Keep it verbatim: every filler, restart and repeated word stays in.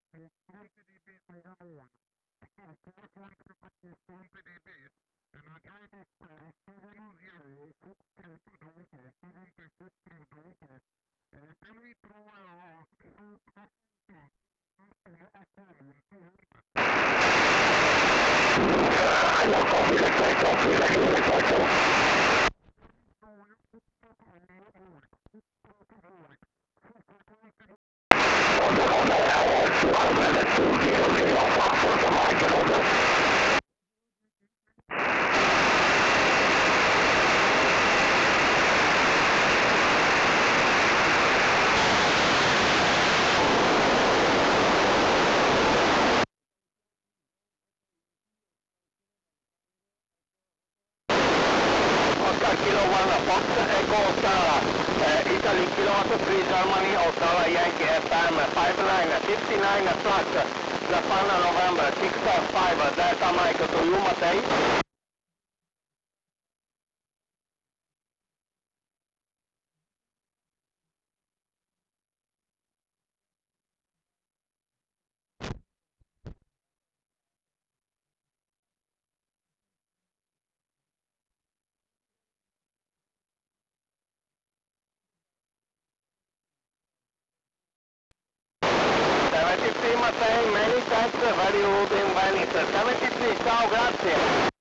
Oscar Kilo one, Fox Echo Australia, uh, Italy Kilo three Germany, Australia Yankee F M five nine fifty-nine flash, Japan November six five Delta Mike to you Matei. seventy-three Mattei, many thanks, very good in Venice. seventy-three, ciao, grazie.